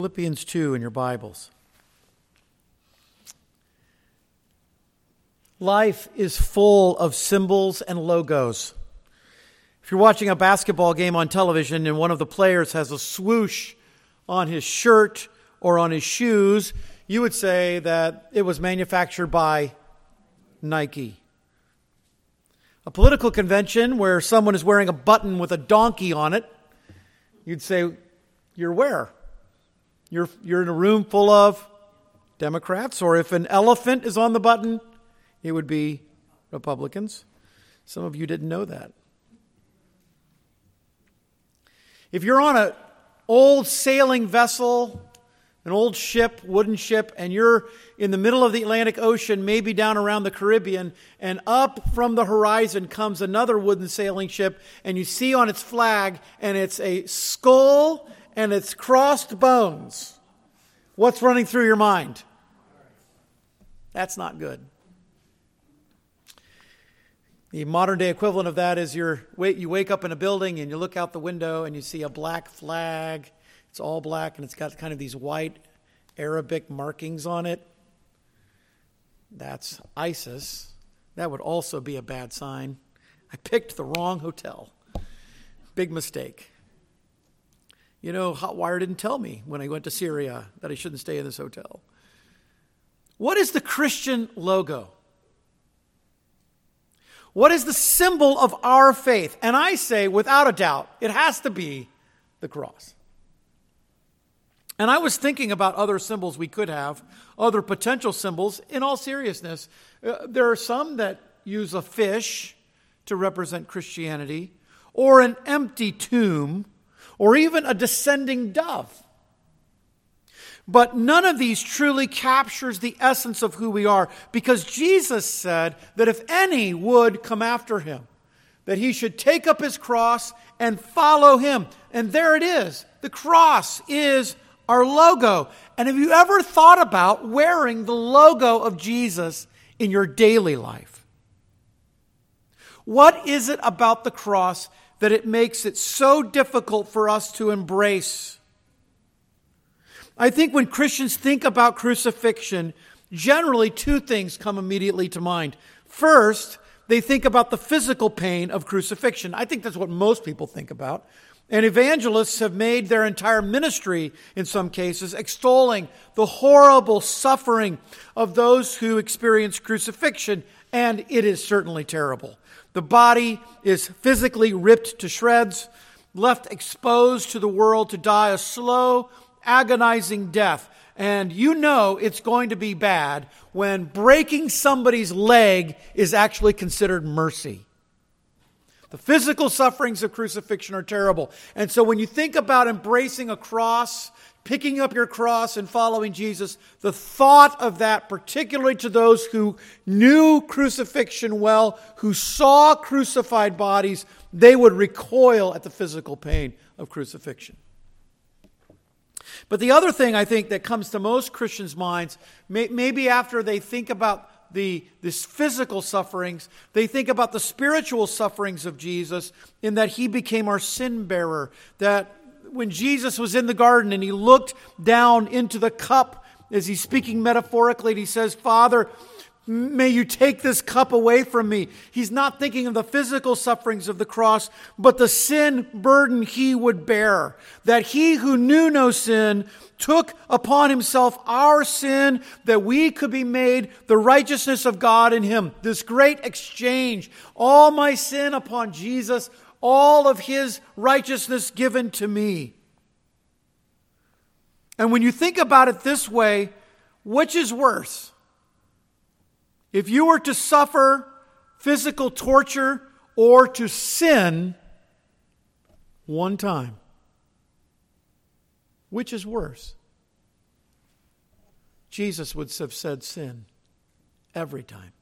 Philippians 2 in your Bibles. Life is full of symbols and logos. If you're watching a basketball game on television and one of the players has a swoosh on his shirt or on his shoes, you would say that it was manufactured by Nike. A political convention where someone is wearing a button with a donkey on it, you'd say, you're where? You're in a room full of Democrats, or if an elephant is on the button, it would be Republicans. Some of you didn't know that. If you're on an old sailing vessel, an old ship, wooden ship, and you're in the middle of the Atlantic Ocean, maybe down around the Caribbean, and up from the horizon comes another wooden sailing ship, and you see on its flag, and it's a skull and it's crossed bones. What's running through your mind? That's not good. The modern day equivalent of that is you wake up in a building and you look out the window and you see a black flag. It's all black and it's got kind of these white Arabic markings on it. That's ISIS. That would also be a bad sign. I picked the wrong hotel. Big mistake. You know, Hotwire didn't tell me when I went to Syria that I shouldn't stay in this hotel. What is the Christian logo? What is the symbol of our faith? And I say, without a doubt, it has to be the cross. And I was thinking about other symbols we could have, other potential symbols. In all seriousness, there are some that use a fish to represent Christianity, or an empty tomb, or even a descending dove. But none of these truly captures the essence of who we are, because Jesus said that if any would come after him, that he should take up his cross and follow him. And there it is. The cross is our logo. And have you ever thought about wearing the logo of Jesus in your daily life? What is it about the cross that it makes it so difficult for us to embrace? I think when Christians think about crucifixion, generally two things come immediately to mind. First, they think about the physical pain of crucifixion. I think that's what most people think about. And evangelists have made their entire ministry, in some cases, extolling the horrible suffering of those who experience crucifixion, and it is certainly terrible. The body is physically ripped to shreds, left exposed to the world to die a slow, agonizing death. And you know it's going to be bad when breaking somebody's leg is actually considered mercy. The physical sufferings of crucifixion are terrible. And so when you think about embracing a cross, picking up your cross and following Jesus, the thought of that, particularly to those who knew crucifixion well, who saw crucified bodies, they would recoil at the physical pain of crucifixion. But the other thing I think that comes to most Christians' minds, maybe after they think about these physical sufferings, they think about the spiritual sufferings of Jesus in that he became our sin bearer. That when Jesus was in the garden and he looked down into the cup, as he's speaking metaphorically, and he says, Father, may you take this cup away from me. He's not thinking of the physical sufferings of the cross, but the sin burden he would bear. That he who knew no sin took upon himself our sin, that we could be made the righteousness of God in him. This great exchange. All my sin upon Jesus, all of his righteousness given to me. And when you think about it this way, which is worse? If you were to suffer physical torture or to sin one time, which is worse? Jesus would have said sin every time.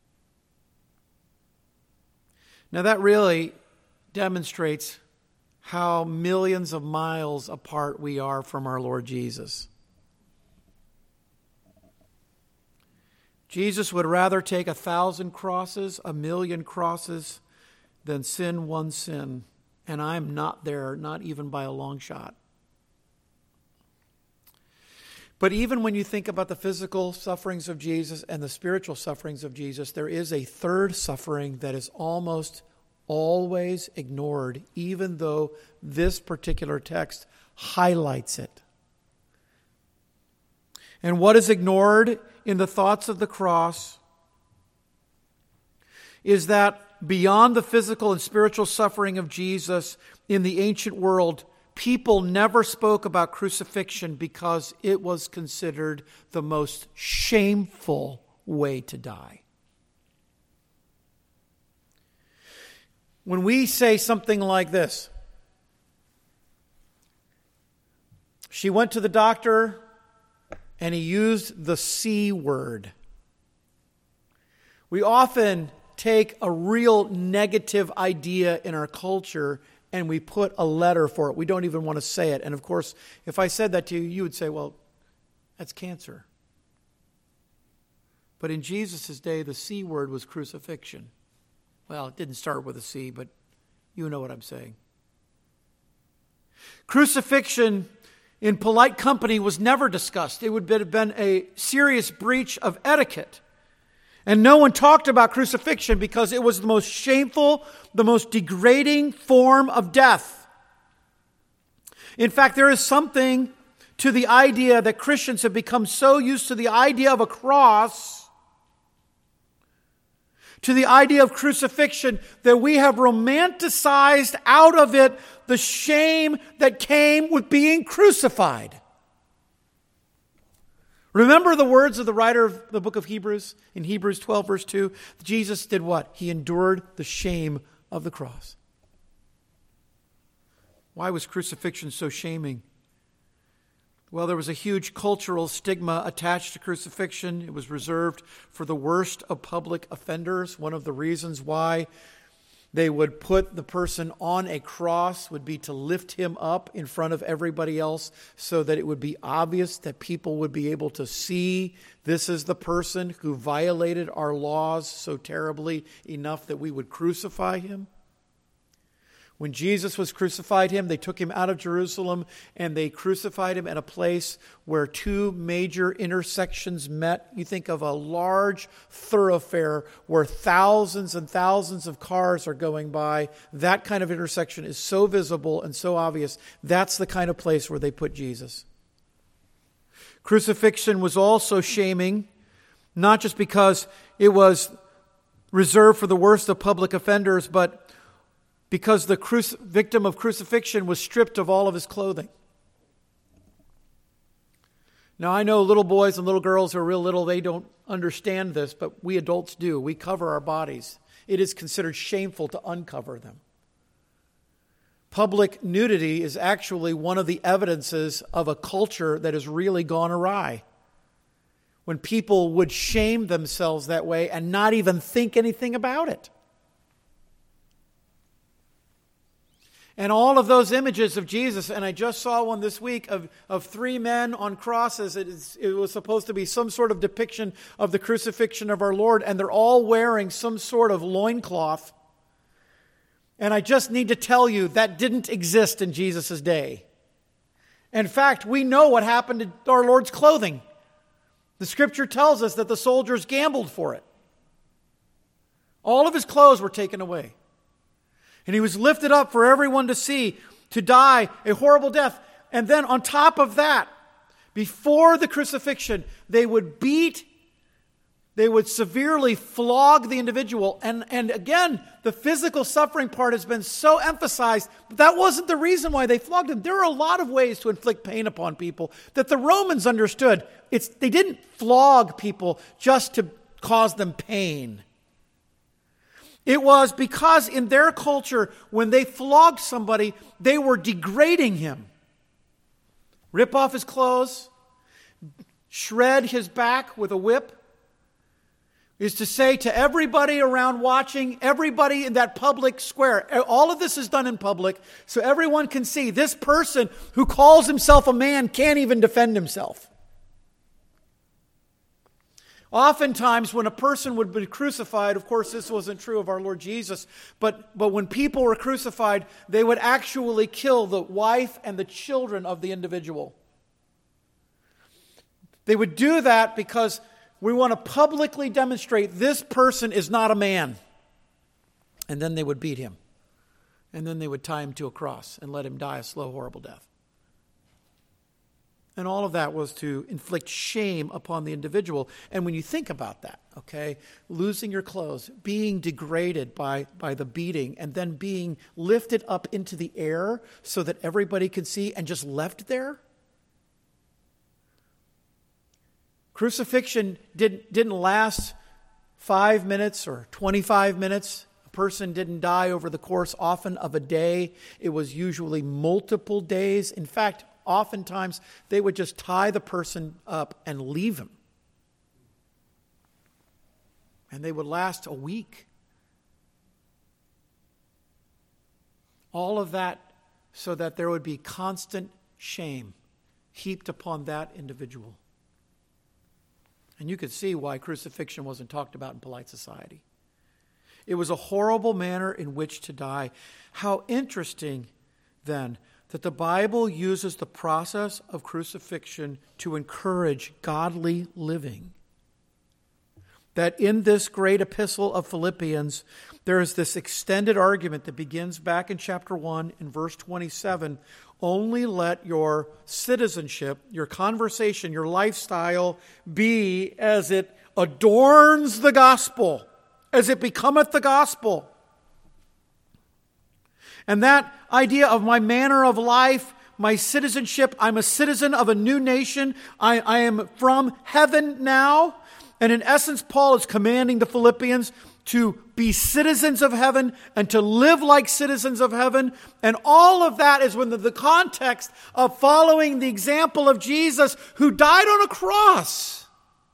Now that really demonstrates how millions of miles apart we are from our Lord Jesus. Jesus would rather take 1,000 crosses, 1,000,000 crosses, than sin one sin. And I'm not there, not even by a long shot. But even when you think about the physical sufferings of Jesus and the spiritual sufferings of Jesus, there is a third suffering that is almost always ignored, even though this particular text highlights it. And what is ignored in the thoughts of the cross is that beyond the physical and spiritual suffering of Jesus in the ancient world, people never spoke about crucifixion because it was considered the most shameful way to die. When we say something like this, she went to the doctor and he used the C word. We often take a real negative idea in our culture and we put a letter for it. We don't even want to say it. And of course, if I said that to you, you would say, well, that's cancer. But in Jesus' day, the C word was crucifixion. Well, it didn't start with a C, but you know what I'm saying. Crucifixion in polite company was never discussed. It would have been a serious breach of etiquette. And no one talked about crucifixion because it was the most shameful, the most degrading form of death. In fact, there is something to the idea that Christians have become so used to the idea of a cross, to the idea of crucifixion, that we have romanticized out of it the shame that came with being crucified. Remember the words of the writer of the book of Hebrews, in Hebrews 12, verse 2? Jesus did what? He endured the shame of the cross. Why was crucifixion so shaming? Well, there was a huge cultural stigma attached to crucifixion. It was reserved for the worst of public offenders. One of the reasons why they would put the person on a cross would be to lift him up in front of everybody else so that it would be obvious that people would be able to see this is the person who violated our laws so terribly enough that we would crucify him. When Jesus was crucified, they took him out of Jerusalem and they crucified him at a place where two major intersections met. You think of a large thoroughfare where thousands and thousands of cars are going by. That kind of intersection is so visible and so obvious. That's the kind of place where they put Jesus. Crucifixion was also shaming, not just because it was reserved for the worst of public offenders, but because the victim of crucifixion was stripped of all of his clothing. Now, I know little boys and little girls who are real little, they don't understand this, but we adults do. We cover our bodies. It is considered shameful to uncover them. Public nudity is actually one of the evidences of a culture that has really gone awry. When people would shame themselves that way and not even think anything about it. And all of those images of Jesus, and I just saw one this week of three men on crosses. It was supposed to be some sort of depiction of the crucifixion of our Lord, and they're all wearing some sort of loincloth. And I just need to tell you, that didn't exist in Jesus' day. In fact, we know what happened to our Lord's clothing. The Scripture tells us that the soldiers gambled for it. All of his clothes were taken away. And he was lifted up for everyone to see, to die a horrible death. And then on top of that, before the crucifixion, they would severely flog the individual. And again, the physical suffering part has been so emphasized, but that wasn't the reason why they flogged him. There are a lot of ways to inflict pain upon people that the Romans understood. They didn't flog people just to cause them pain. It was because in their culture, when they flogged somebody, they were degrading him. Rip off his clothes, shred his back with a whip, is to say to everybody around watching, everybody in that public square, all of this is done in public, so everyone can see this person who calls himself a man can't even defend himself. Oftentimes, when a person would be crucified, of course, this wasn't true of our Lord Jesus, but when people were crucified, they would actually kill the wife and the children of the individual. They would do that because we want to publicly demonstrate this person is not a man. And then they would beat him. And then they would tie him to a cross and let him die a slow, horrible death. And all of that was to inflict shame upon the individual. And when you think about that, okay, losing your clothes, being degraded by the beating, and then being lifted up into the air so that everybody could see and just left there. Crucifixion didn't last 5 minutes or 25 minutes. A person didn't die over the course often of a day. It was usually multiple days. In fact, oftentimes, they would just tie the person up and leave him. And they would last a week. All of that so that there would be constant shame heaped upon that individual. And you could see why crucifixion wasn't talked about in polite society. It was a horrible manner in which to die. How interesting, then, that the Bible uses the process of crucifixion to encourage godly living. That in this great epistle of Philippians, there is this extended argument that begins back in chapter 1 in verse 27. Only let your citizenship, your conversation, your lifestyle be as it adorns the gospel, as it becometh the gospel. And that idea of my manner of life, my citizenship, I'm a citizen of a new nation. I am from heaven now. And in essence, Paul is commanding the Philippians to be citizens of heaven and to live like citizens of heaven. And all of that is within the context of following the example of Jesus, who died on a cross.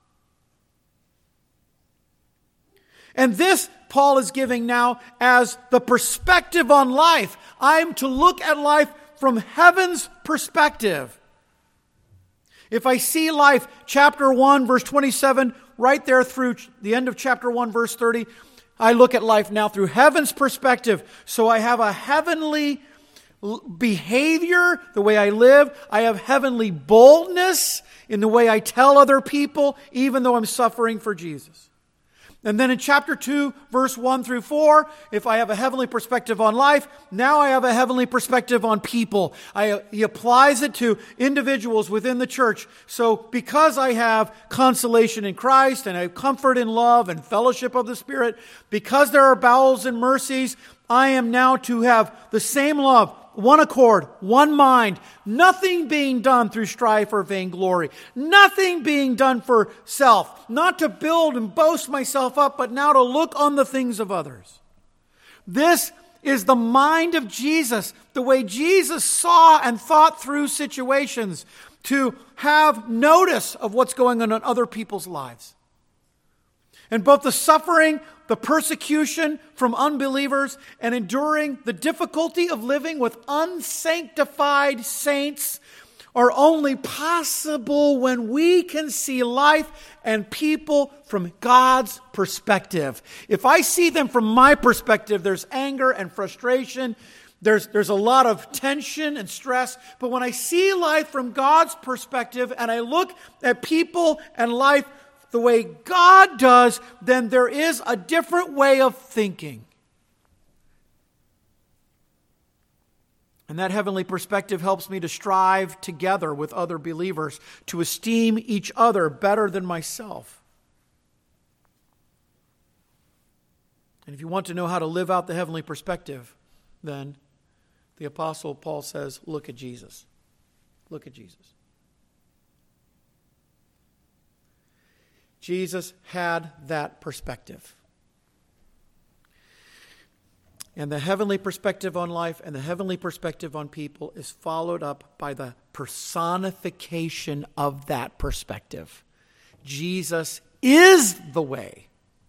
And this Paul is giving now as the perspective on life. I'm to look at life from heaven's perspective. If I see life, chapter 1, verse 27, right there through the end of chapter 1, verse 30, I look at life now through heaven's perspective. So I have a heavenly behavior, the way I live. I have heavenly boldness in the way I tell other people, even though I'm suffering for Jesus. And then in chapter 2, verse 1 through 4, if I have a heavenly perspective on life, now I have a heavenly perspective on people. He applies it to individuals within the church. So because I have consolation in Christ, and I have comfort in love and fellowship of the Spirit, because there are bowels and mercies, I am now to have the same love, one accord, one mind, nothing being done through strife or vainglory, nothing being done for self, not to build and boast myself up, but now to look on the things of others. This is the mind of Jesus, the way Jesus saw and thought through situations, to have notice of what's going on in other people's lives. And both the suffering, the persecution from unbelievers, and enduring the difficulty of living with unsanctified saints are only possible when we can see life and people from God's perspective. If I see them from my perspective, there's anger and frustration. There's a lot of tension and stress. But when I see life from God's perspective and I look at people and life the way God does, then there is a different way of thinking. And that heavenly perspective helps me to strive together with other believers, to esteem each other better than myself. And if you want to know how to live out the heavenly perspective, then the Apostle Paul says, look at Jesus. Look at Jesus. Jesus had that perspective. And the heavenly perspective on life and the heavenly perspective on people is followed up by the personification of that perspective. Jesus is the way.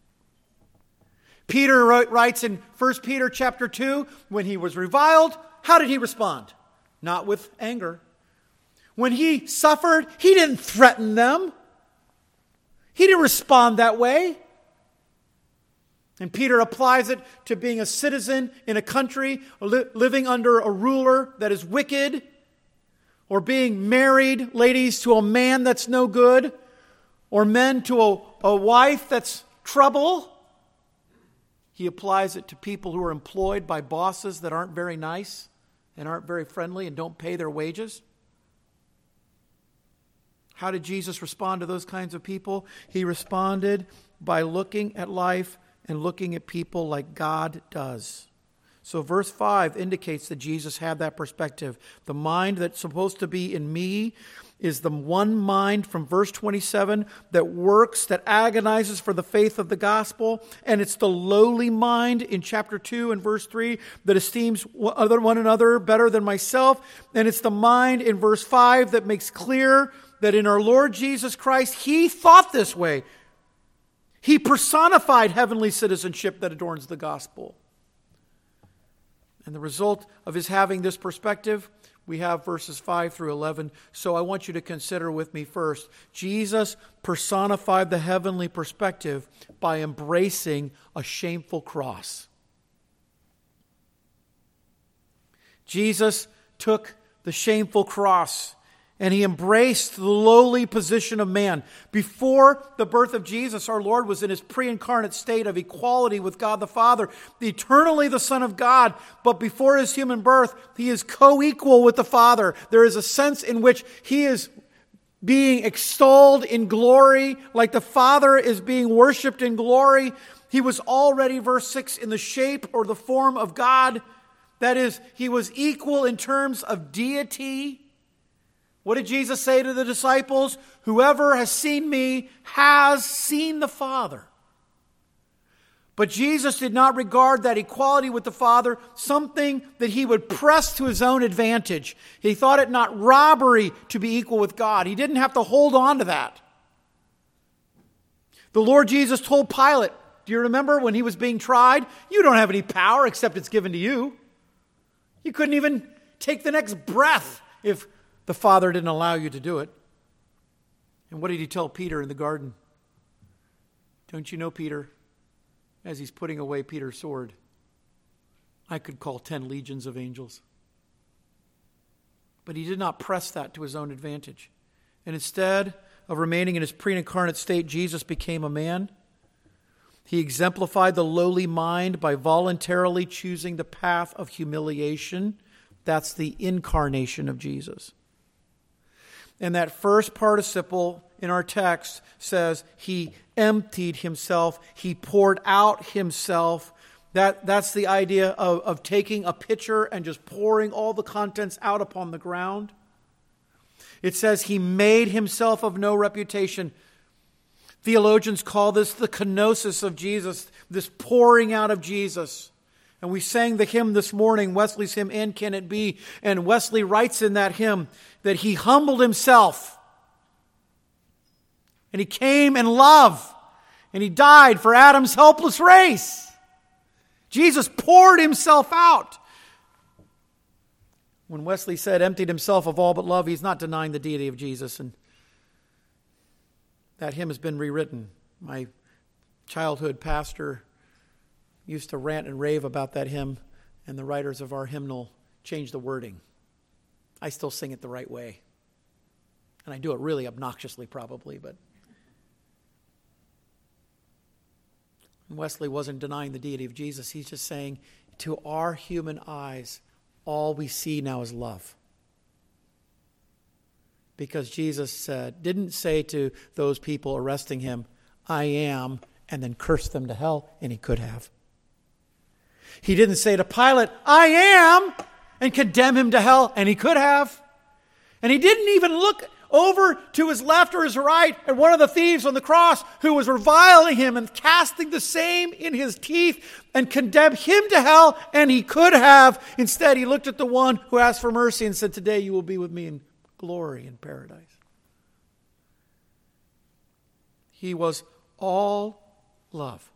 Peter writes in 1 Peter chapter 2, when he was reviled, how did he respond? Not with anger. When he suffered, he didn't threaten them. He didn't respond that way. And Peter applies it to being a citizen in a country living under a ruler that is wicked. or being married, ladies, to a man that's no good, or men to a wife that's trouble. He applies it to people who are employed by bosses that aren't very nice and aren't very friendly and don't pay their wages. How did Jesus respond to those kinds of people? He responded by looking at life and looking at people like God does. So verse 5 indicates that Jesus had that perspective. The mind that's supposed to be in me is the one mind from verse 27 that works, that agonizes for the faith of the gospel. And it's the lowly mind in chapter 2 and verse 3 that esteems one another better than myself. And it's the mind in verse 5 that makes clear that in our Lord Jesus Christ, He thought this way. He personified heavenly citizenship that adorns the gospel. And the result of his having this perspective, we have verses 5 through 11. So I want you to consider with me first. Jesus personified the heavenly perspective by embracing a shameful cross. Jesus took the shameful cross and he embraced the lowly position of man. Before the birth of Jesus, our Lord was in his pre-incarnate state of equality with God the Father, eternally the Son of God. But before his human birth, he is co-equal with the Father. There is a sense in which he is being extolled in glory, like the Father is being worshipped in glory. He was already, verse 6, in the shape or the form of God. That is, he was equal in terms of deity. What did Jesus say to the disciples? Whoever has seen me has seen the Father. But Jesus did not regard that equality with the Father something that he would press to his own advantage. He thought it not robbery to be equal with God. He didn't have to hold on to that. The Lord Jesus told Pilate, do you remember when he was being tried? You don't have any power except it's given to you. You couldn't even take the next breath if the Father didn't allow you to do it. And what did he tell Peter in the garden? Don't you know, Peter, as he's putting away Peter's sword, I could call 10 legions of angels. But he did not press that to his own advantage. And instead of remaining in his pre-incarnate state, Jesus became a man. He exemplified the lowly mind by voluntarily choosing the path of humiliation. That's the incarnation of Jesus. And that first participle in our text says he emptied himself. He poured out himself. That's the idea of taking a pitcher and just pouring all the contents out upon the ground. It says he made himself of no reputation. Theologians call this the kenosis of Jesus, this pouring out of Jesus. And we sang the hymn this morning, Wesley's hymn, And Can It Be? And Wesley writes in that hymn that he humbled himself. And he came in love. And he died for Adam's helpless race. Jesus poured himself out. When Wesley said emptied himself of all but love, he's not denying the deity of Jesus. And that hymn has been rewritten. My childhood pastor used to rant and rave about that hymn, and the writers of our hymnal changed the wording. I still sing it the right way. And I do it really obnoxiously probably, but Wesley wasn't denying the deity of Jesus. He's just saying, to our human eyes, all we see now is love. Because Jesus didn't say to those people arresting him, I am, and then curse them to hell, and he could have. He didn't say to Pilate, I am, and condemn him to hell, and he could have. And he didn't even look over to his left or his right at one of the thieves on the cross who was reviling him and casting the same in his teeth and condemn him to hell, and he could have. Instead, he looked at the one who asked for mercy and said, today you will be with me in glory in paradise. He was all love.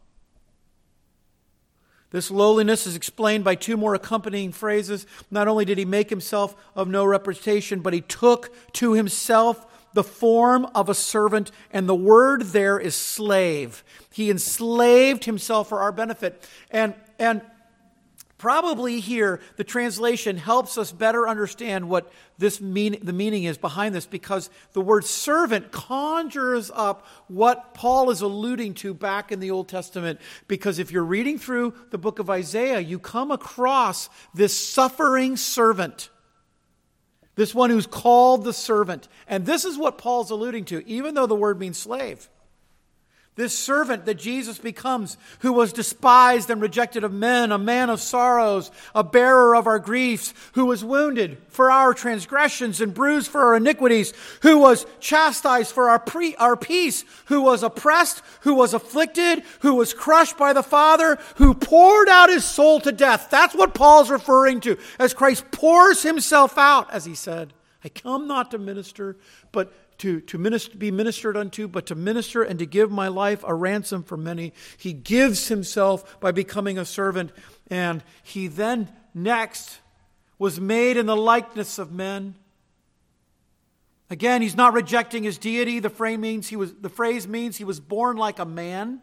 This lowliness is explained by two more accompanying phrases. Not only did he make himself of no reputation, but he took to himself the form of a servant, and the word there is slave. He enslaved himself for our benefit. And Probably here, the translation helps us better understand what the meaning is behind this, because the word servant conjures up what Paul is alluding to back in the Old Testament. Because if you're reading through the book of Isaiah, you come across this suffering servant, this one who's called the servant. And this is what Paul's alluding to, even though the word means slave. This servant that Jesus becomes, who was despised and rejected of men, a man of sorrows, a bearer of our griefs, who was wounded for our transgressions and bruised for our iniquities, who was chastised for our peace, who was oppressed, who was afflicted, who was crushed by the Father, who poured out his soul to death. That's what Paul's referring to as Christ pours himself out, as he said, I come not to minister, but to be ministered unto, but to minister and to give my life a ransom for many. He gives himself by becoming a servant. And he then next was made in the likeness of men. Again, he's not rejecting his deity. The phrase means he was born like a man.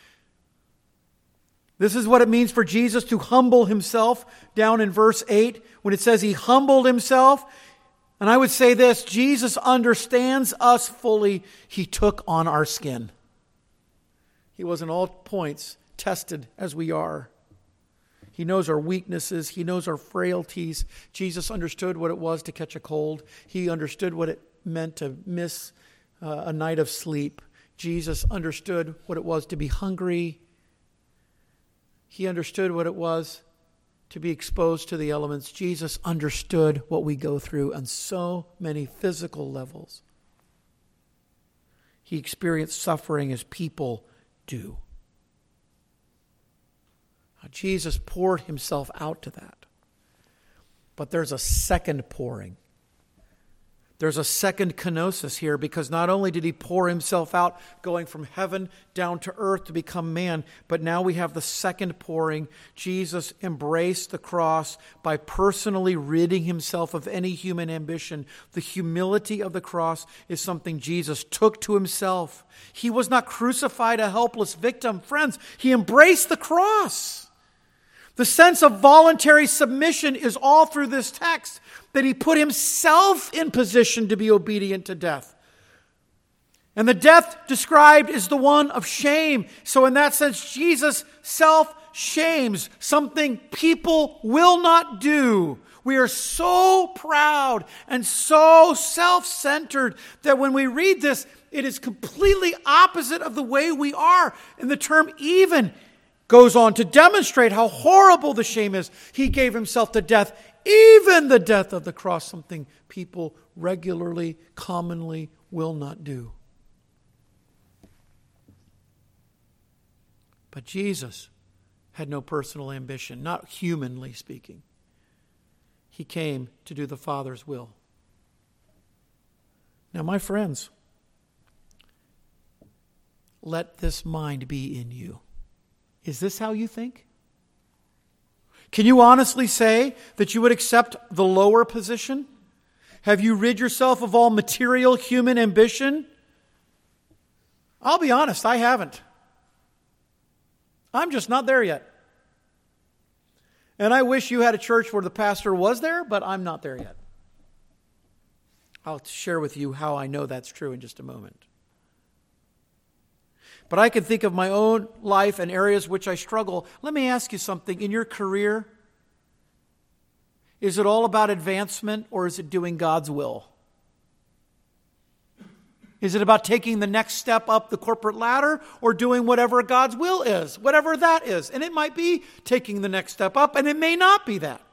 This is what it means for Jesus to humble himself down in verse 8 when it says he humbled himself. And I would say this, Jesus understands us fully. He took on our skin. He was in all points tested as we are. He knows our weaknesses. He knows our frailties. Jesus understood what it was to catch a cold. He understood what it meant to miss a night of sleep. Jesus understood what it was to be hungry. He understood what it was to be exposed to the elements. Jesus understood what we go through on so many physical levels. He experienced suffering as people do. Now, Jesus poured himself out to that. But there's a second pouring. There's a second kenosis here, because not only did he pour himself out, going from heaven down to earth to become man, but now we have the second pouring. Jesus embraced the cross by personally ridding himself of any human ambition. The humility of the cross is something Jesus took to himself. He was not crucified a helpless victim. Friends, he embraced the cross. The sense of voluntary submission is all through this text, that he put himself in position to be obedient to death. And the death described is the one of shame. So in that sense, Jesus self-shames, something people will not do. We are so proud and so self-centered that when we read this, it is completely opposite of the way we are. And the term even goes on to demonstrate how horrible the shame is. He gave himself to death, even the death of the cross, something people regularly, commonly will not do. But Jesus had no personal ambition, not humanly speaking. He came to do the Father's will. Now, my friends, let this mind be in you. Is this how you think? Can you honestly say that you would accept the lower position? Have you rid yourself of all material human ambition? I'll be honest, I haven't. I'm just not there yet. And I wish you had a church where the pastor was there, but I'm not there yet. I'll share with you how I know that's true in just a moment. But I can think of my own life and areas which I struggle. Let me ask you something. In your career, is it all about advancement, or is it doing God's will? Is it about taking the next step up the corporate ladder, or doing whatever God's will is, whatever that is? And it might be taking the next step up, and it may not be that.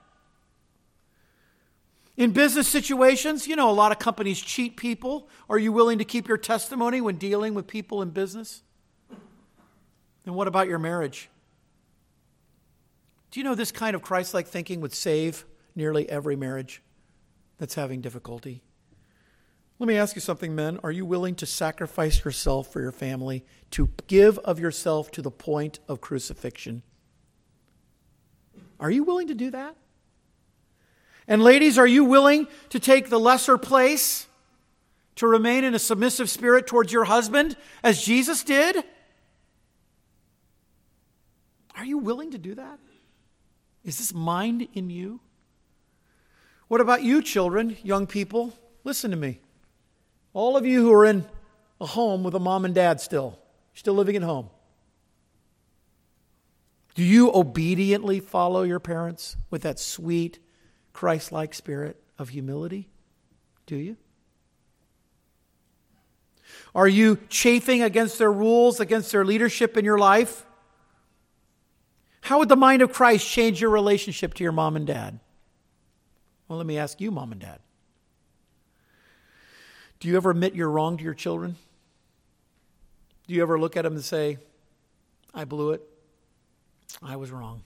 In business situations, a lot of companies cheat people. Are you willing to keep your testimony when dealing with people in business? And what about your marriage? Do you know this kind of Christ-like thinking would save nearly every marriage that's having difficulty? Let me ask you something, men. Are you willing to sacrifice yourself for your family, to give of yourself to the point of crucifixion? Are you willing to do that? And ladies, are you willing to take the lesser place, to remain in a submissive spirit towards your husband, as Jesus did? Are you willing to do that? Is this mind in you? What about you, children, young people? Listen to me. All of you who are in a home with a mom and dad still living at home. Do you obediently follow your parents with that sweet, Christ-like spirit of humility? Do you? Are you chafing against their rules, against their leadership in your life? How would the mind of Christ change your relationship to your mom and dad? Well, let me ask you, mom and dad. Do you ever admit you're wrong to your children? Do you ever look at them and say, I blew it. I was wrong.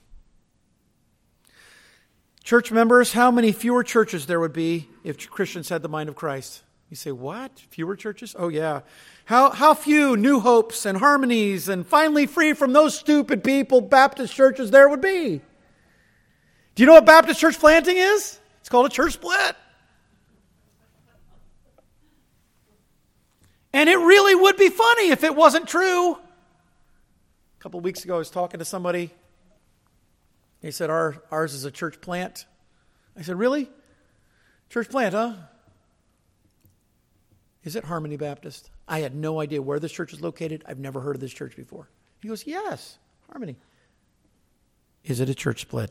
Church members, how many fewer churches there would be if Christians had the mind of Christ? You say, what? Fewer churches? Oh, yeah. How few New Hopes and Harmonies and finally free from those stupid people Baptist churches there would be? Do you know what Baptist church planting is? It's called a church split. And it really would be funny if it wasn't true. A couple of weeks ago, I was talking to somebody. He said, ours is a church plant. I said, really? Church plant, huh? Is it Harmony Baptist? I had no idea where this church is located. I've never heard of this church before. He goes, yes, Harmony. Is it a church split?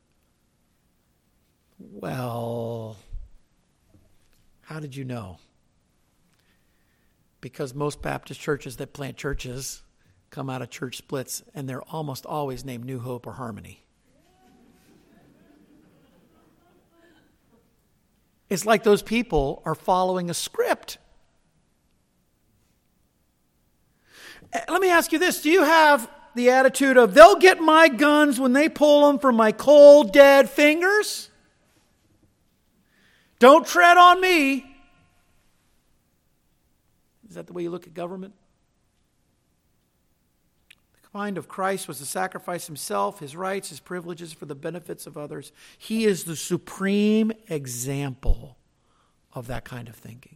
Well, how did you know? Because most Baptist churches that plant churches come out of church splits, and they're almost always named New Hope or Harmony. It's like those people are following a script. Let me ask you this. Do you have the attitude of, they'll get my guns when they pull them from my cold, dead fingers? Don't tread on me. Is that the way you look at government? The mind of Christ was to sacrifice himself, his rights, his privileges for the benefits of others. He is the supreme example of that kind of thinking.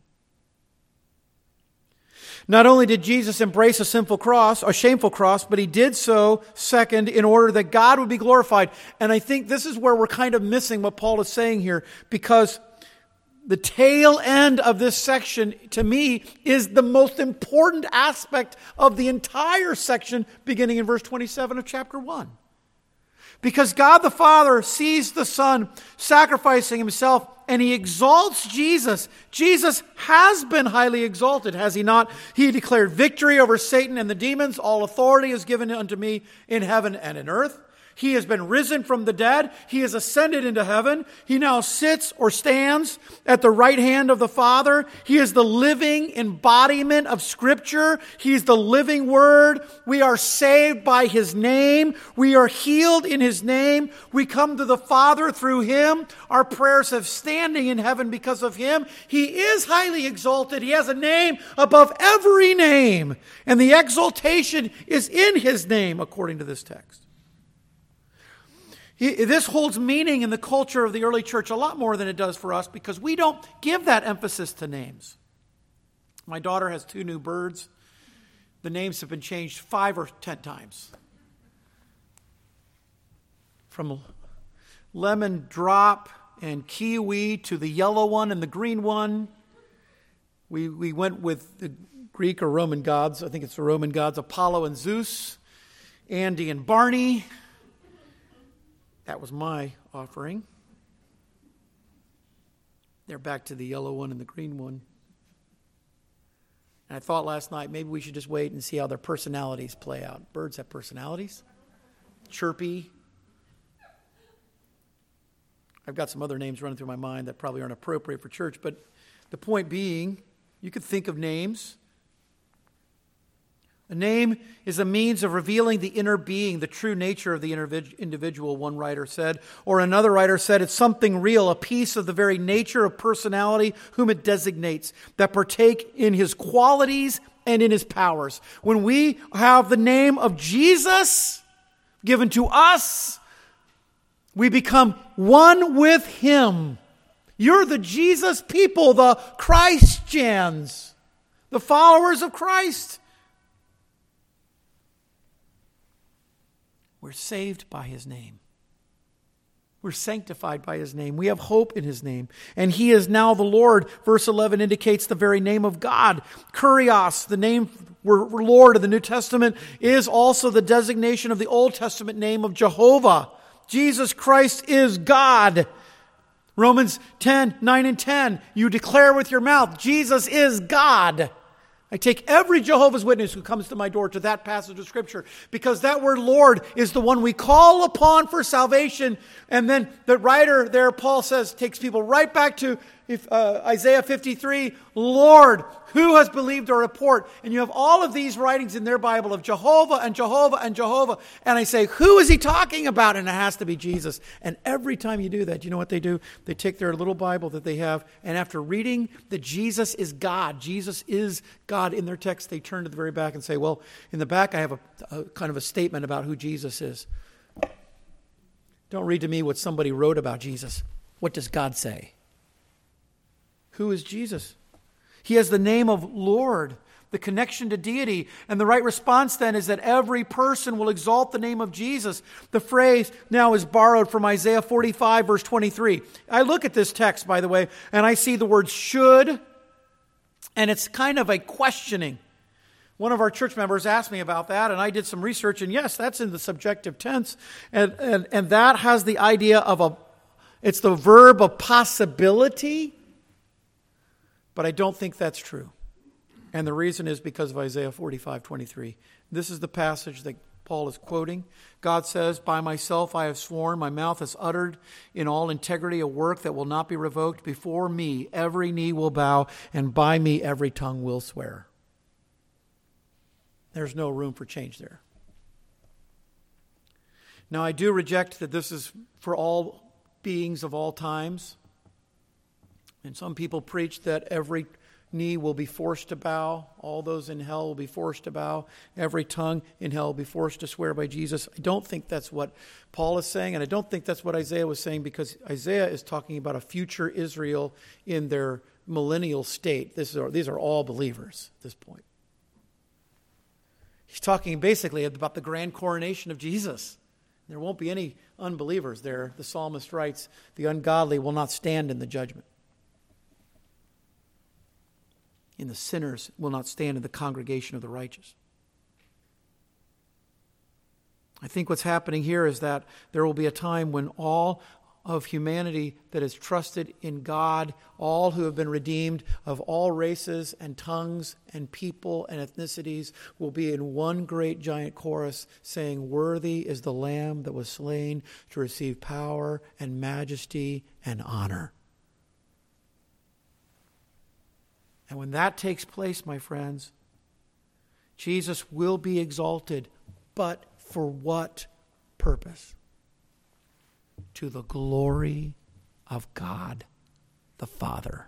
Not only did Jesus embrace a shameful cross, but he did so, second, in order that God would be glorified. And I think this is where we're kind of missing what Paul is saying here, because the tail end of this section, to me, is the most important aspect of the entire section, beginning in verse 27 of chapter 1. Because God the Father sees the Son sacrificing himself, and he exalts Jesus. Jesus has been highly exalted, has he not? He declared victory over Satan and the demons. All authority is given unto me in heaven and in earth. He has been risen from the dead. He has ascended into heaven. He now sits or stands at the right hand of the Father. He is the living embodiment of Scripture. He is the living Word. We are saved by his name. We are healed in his name. We come to the Father through him. Our prayers have standing in heaven because of him. He is highly exalted. He has a name above every name. And the exaltation is in his name, according to this text. This holds meaning in the culture of the early church a lot more than it does for us, because we don't give that emphasis to names. My daughter has 2 new birds. The names have been changed 5 or 10 times. From Lemon Drop and Kiwi to the yellow one and the green one. We went with the Greek or Roman gods. I think it's the Roman gods, Apollo and Zeus, Andy and Barney. That was my offering. They're back to the yellow one and the green one. And I thought last night, maybe we should just wait and see how their personalities play out. Birds have personalities. Chirpy. I've got some other names running through my mind that probably aren't appropriate for church, but the point being, you could think of names. A name is a means of revealing the inner being, the true nature of the individual, one writer said. Or another writer said it's something real, a piece of the very nature of personality whom it designates, that partake in his qualities and in his powers. When we have the name of Jesus given to us, we become one with him. You're the Jesus people, the Christians, the followers of Christ. We're saved by his name. We're sanctified by his name. We have hope in his name. And he is now the Lord. Verse 11 indicates the very name of God. Kurios, the name for Lord of the New Testament, is also the designation of the Old Testament name of Jehovah. Jesus Christ is God. Romans 10, 9 and 10. You declare with your mouth, Jesus is God. I take every Jehovah's Witness who comes to my door to that passage of Scripture, because that word Lord is the one we call upon for salvation. And then the writer there, Paul says, takes people right back to Isaiah 53, Lord, who has believed our report? And you have all of these writings in their Bible of Jehovah and Jehovah and Jehovah. And I say, who is he talking about? And it has to be Jesus. And every time you do that, you know what they do? They take their little Bible that they have, and after reading that Jesus is God in their text, they turn to the very back and say, well, in the back I have a kind of a statement about who Jesus is. Don't read to me what somebody wrote about Jesus. What does God say? Who is Jesus? He has the name of Lord, the connection to deity. And the right response then is that every person will exalt the name of Jesus. The phrase now is borrowed from Isaiah 45, verse 23. I look at this text, by the way, and I see the word should, and it's kind of a questioning. One of our church members asked me about that, and I did some research, and yes, that's in the subjective tense. And that has the idea of it's the verb of possibility. But I don't think that's true. And the reason is because of Isaiah 45:23. This is the passage that Paul is quoting. God says, by myself I have sworn, my mouth has uttered in all integrity a work that will not be revoked. Before me every knee will bow, and by me every tongue will swear. There's no room for change there. Now I do reject that this is for all beings of all times. And some people preach that every knee will be forced to bow. All those in hell will be forced to bow. Every tongue in hell will be forced to swear by Jesus. I don't think that's what Paul is saying, and I don't think that's what Isaiah was saying, because Isaiah is talking about a future Israel in their millennial state. These are all believers at this point. He's talking basically about the grand coronation of Jesus. There won't be any unbelievers there. The psalmist writes, the ungodly will not stand in the judgment. And the sinners will not stand in the congregation of the righteous. I think what's happening here is that there will be a time when all of humanity that has trusted in God, all who have been redeemed of all races and tongues and people and ethnicities, will be in one great giant chorus saying, worthy is the Lamb that was slain to receive power and majesty and honor. And when that takes place, my friends, Jesus will be exalted. But for what purpose? To the glory of God the Father.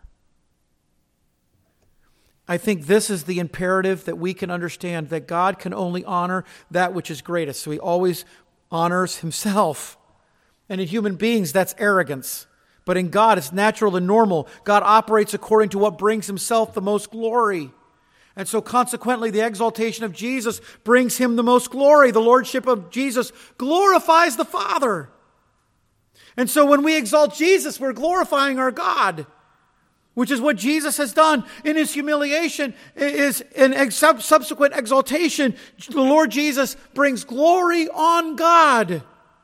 I think this is the imperative that we can understand, that God can only honor that which is greatest. So he always honors himself. And in human beings, that's arrogance. But in God, it's natural and normal. God operates according to what brings himself the most glory. And so consequently, the exaltation of Jesus brings him the most glory. The lordship of Jesus glorifies the Father. And so when we exalt Jesus, we're glorifying our God, which is what Jesus has done in his humiliation. Is in subsequent exaltation, the Lord Jesus brings glory on God.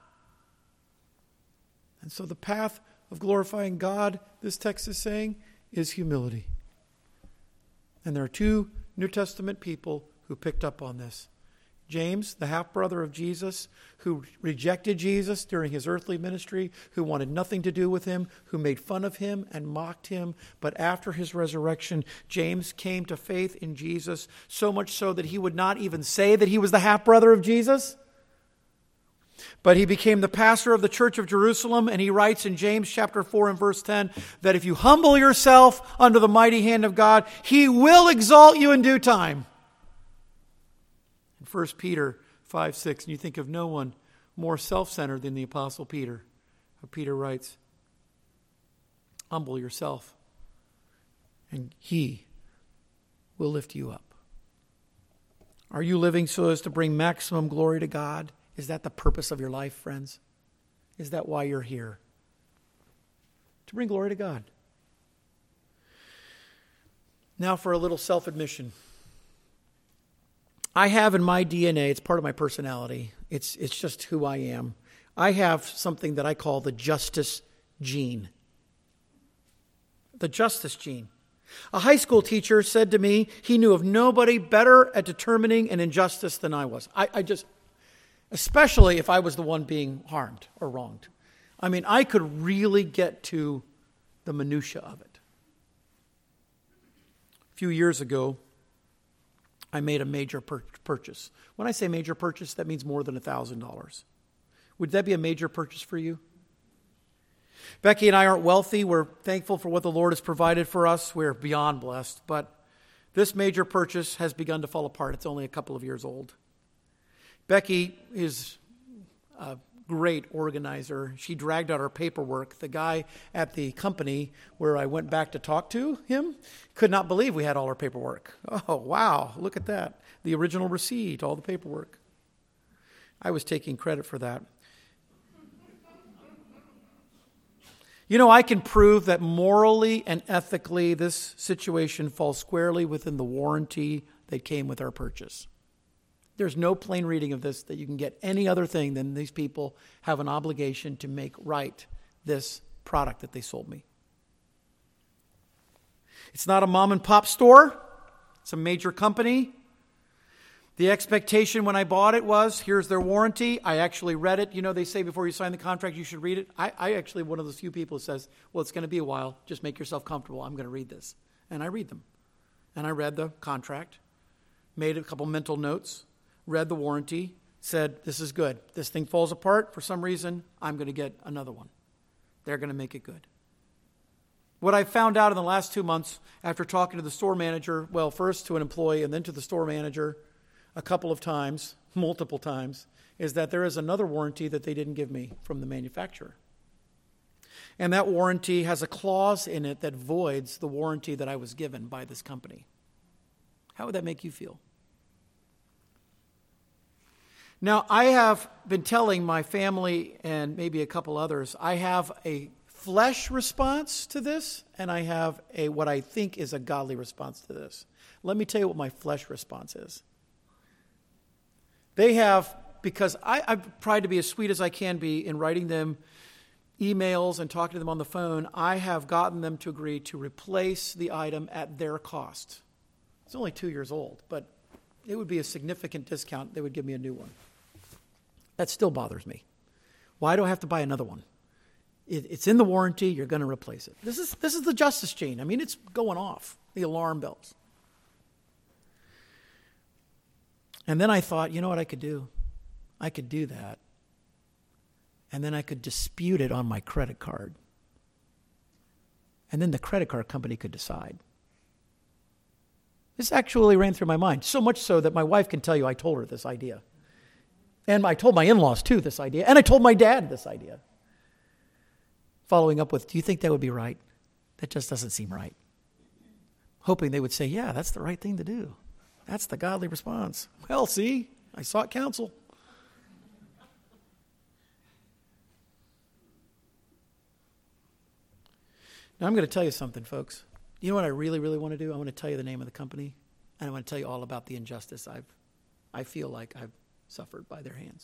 And so the path of glorifying God, this text is saying, is humility. And there are two New Testament people who picked up on this. James, the half-brother of Jesus, who rejected Jesus during his earthly ministry, who wanted nothing to do with him, who made fun of him and mocked him. But after his resurrection, James came to faith in Jesus, so much so that he would not even say that he was the half-brother of Jesus. But he became the pastor of the church of Jerusalem, and he writes in James chapter 4 and verse 10 that if you humble yourself under the mighty hand of God, he will exalt you in due time. In 1 Peter 5:6, and you think of no one more self-centered than the Apostle Peter. Peter writes, humble yourself, and he will lift you up. Are you living so as to bring maximum glory to God? Is that the purpose of your life, friends? Is that why you're here? to bring glory to God. Now for a little self-admission. I have in my DNA, it's part of my personality, it's just who I am. I have something that I call the justice gene. The justice gene. A high school teacher said to me he knew of nobody better at determining an injustice than I was. I just, especially if I was the one being harmed or wronged. I mean, I could really get to the minutia of it. A few years ago, I made a major purchase. When I say major purchase, that means more than $1,000. Would that be a major purchase for you? Becky and I aren't wealthy. We're thankful for what the Lord has provided for us. We're beyond blessed. But this major purchase has begun to fall apart. It's only a couple of years old. Becky is a great organizer. She dragged out our paperwork. The guy at the company where I went back to talk to him could not believe we had all our paperwork. Oh, wow, look at that. The original receipt, all the paperwork. I was taking credit for that. You know, I can prove that morally and ethically this situation falls squarely within the warranty that came with our purchase. There's no plain reading of this that you can get any other thing than these people have an obligation to make right this product that they sold me. It's not a mom and pop store. It's a major company. The expectation when I bought it was, here's their warranty. I actually read it. You know, they say before you sign the contract, you should read it. I actually, one of those few people who says, well, it's going to be a while. Just make yourself comfortable. I'm going to read this. And I read them. And I read the contract, made a couple mental notes, read the warranty, said, this is good. This thing falls apart for some reason. I'm going to get another one. They're going to make it good. What I found out in the last 2 months after talking to the store manager, well, first to an employee and then to the store manager, a couple of times, multiple times, is that there is another warranty that they didn't give me from the manufacturer. And that warranty has a clause in it that voids the warranty that I was given by this company. How would that make you feel? Now, I have been telling my family and maybe a couple others, I have a flesh response to this, and I have a what I think is a godly response to this. Let me tell you what my flesh response is. They have, because I've tried to be as sweet as I can be in writing them emails and talking to them on the phone, I have gotten them to agree to replace the item at their cost. It's only 2 years old, but it would be a significant discount. They would give me a new one. That still bothers me. Why do I have to buy another one? It's in the warranty. You're going to replace it. This is the justice gene. I mean, it's going off, the alarm bells. And then I thought, you know what I could do? I could do that. And then I could dispute it on my credit card. And then the credit card company could decide. This actually ran through my mind, so much so that my wife can tell you I told her this idea. And I told my in-laws, too, this idea. And I told my dad this idea. Following up with, do you think that would be right? That just doesn't seem right. Hoping they would say, yeah, that's the right thing to do. That's the godly response. Well, see, I sought counsel. Now, I'm going to tell you something, folks. You know what I really, really want to do? I want to tell you the name of the company, and I want to tell you all about the injustice I feel like I've suffered by their hands.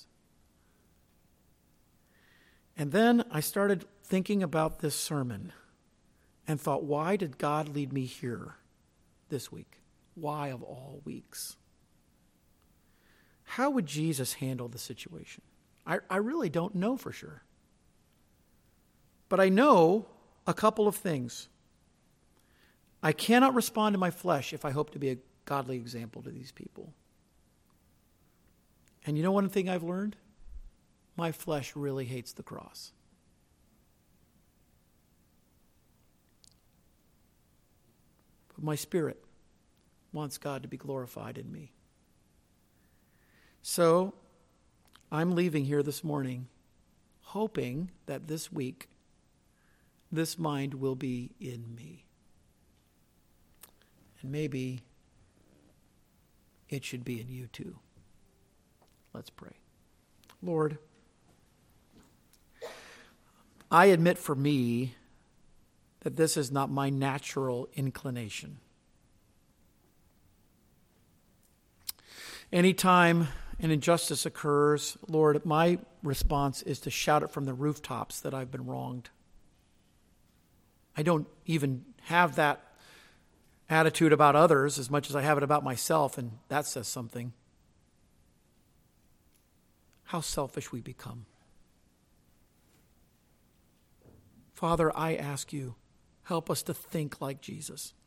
And then I started thinking about this sermon and thought, why did God lead me here this week? Why of all weeks? How would Jesus handle the situation? I really don't know for sure. But I know a couple of things. I cannot respond to my flesh if I hope to be a godly example to these people. And you know one thing I've learned? My flesh really hates the cross. But my spirit wants God to be glorified in me. So I'm leaving here this morning hoping that this week this mind will be in me. And maybe it should be in you too. Let's pray. Lord, I admit for me that this is not my natural inclination. Anytime an injustice occurs, Lord, my response is to shout it from the rooftops that I've been wronged. I don't even have that attitude about others as much as I have it about myself, and that says something. How selfish we become. Father, I ask you, help us to think like Jesus.